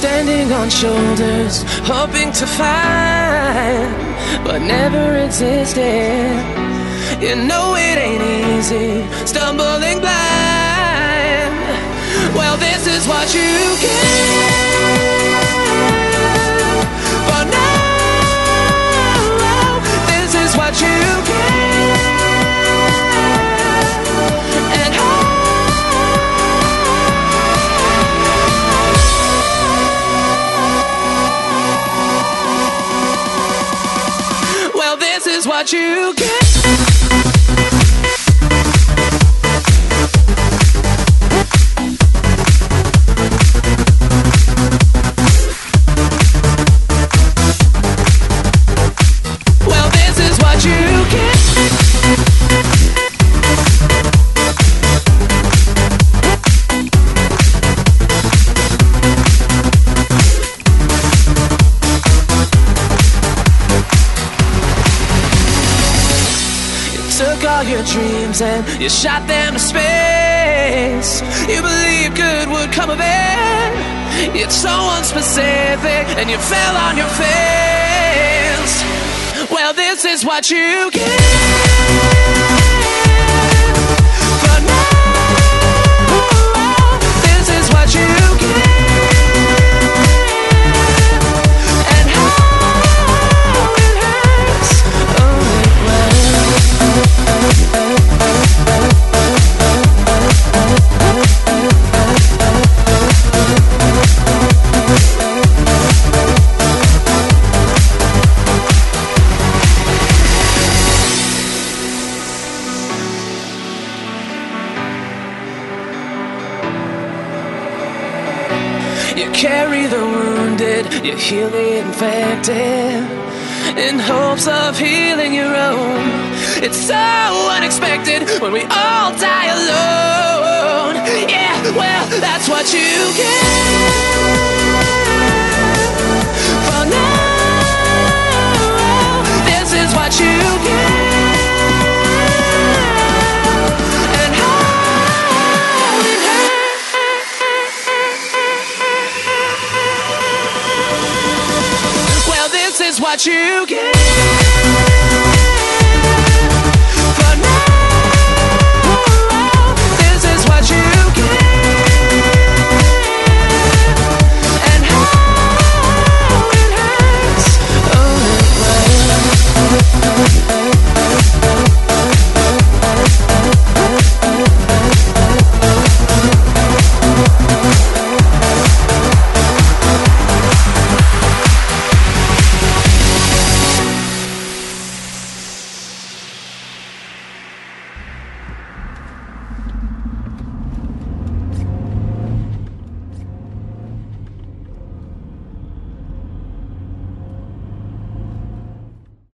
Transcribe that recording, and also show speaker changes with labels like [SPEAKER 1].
[SPEAKER 1] standing on shoulders, hoping to find what never existed. You know it ain't easy, stumbling blind. Well, this is what you get for now. This is what you get. And well, this is what you get. Took all your dreams and you shot them to space. You believed good would come of it, yet so unspecific, and you fell on your face. Well, this is what you get for now. This is what you get. You carry the wounded, you heal the infected, in hopes of healing your own. It's so unexpected when we all die alone. Yeah, well, that's what you get for now. This is what you get. This is what you get.